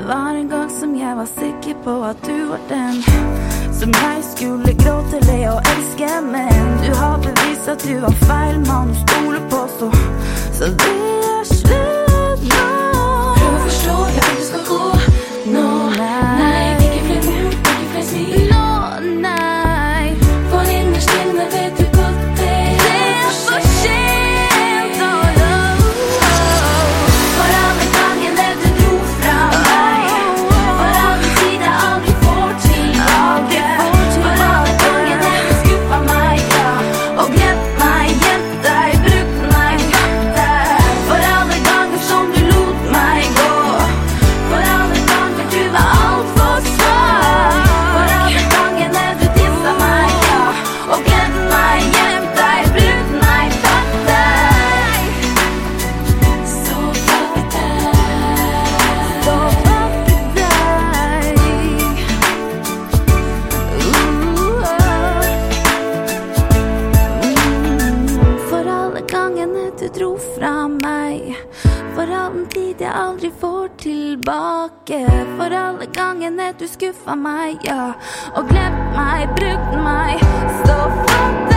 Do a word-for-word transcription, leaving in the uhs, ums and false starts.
var en gang som jeg var sikker på at du var den som jeg skulle gråte, le og elske, men du har bevist at du var feil mann å stole på, så, så det er slutt nå. Prøv å forstå, jeg vil du skal gå nå. Nei, ikke flere ord, ikke flere smil. Nå, nei. For innerst inne vet du godt det er for sent. Oh, oh, oh. For alle gangene du dro fra meg, for alle tid jeg aldri får tilbake, for alle gangene du skuffet meg, ja, og glemt meg, gjemt deg, brukt meg, glemt deg, for alle ganger som du lot meg gå, for alle ganger du var alt for svak, for alle gangene du disset meg, ja, og glemt meg, gjemt deg, brukt meg, tatt deg. Så takk deg. Så takk deg. Uh, mm, For alle gangene du dro fra meg, for all den tid jeg aldri får tilbake, for alle gangene du skuffet meg, ja, og glemt meg, brukt meg, så fuck deg.